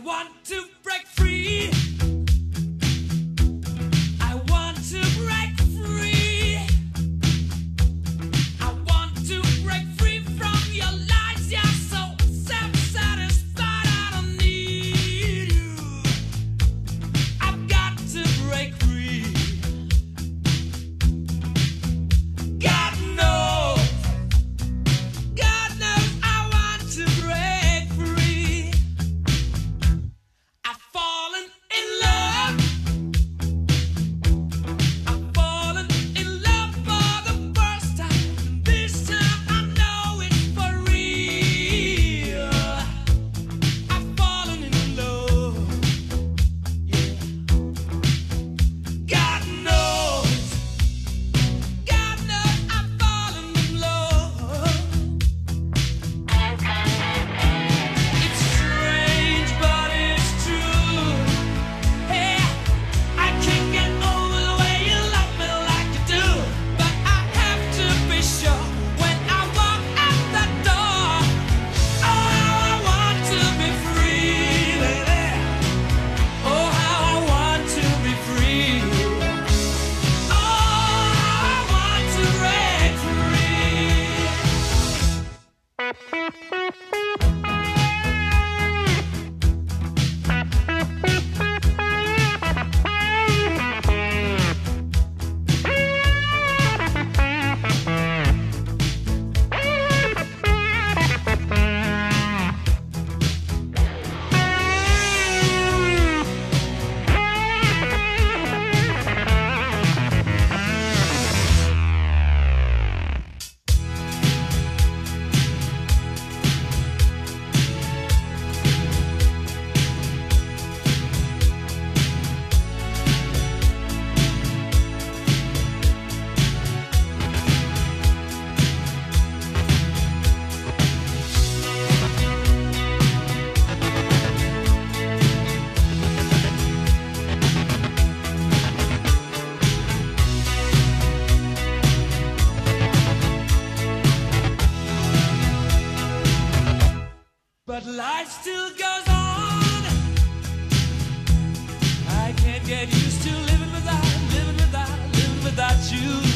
want to break free. I want to break free. I want to break free from your lies. You're so self-satisfied. I don't need you. I've got to break free. God knows I want to break free. I've fallen in love. I've fallen in love for the first time. And this time I know it's for real. I've fallen in love. Yeah. God knows I've fallen in love. It's strange, but it's true. Hey, I can't get over the way you love me like you do. But I have to be sure when I walk out that door. Oh, how I want to be free, baby. Oh, how I want to be free. Oh, how I want to break But life still goes on. I can't get used to living without you.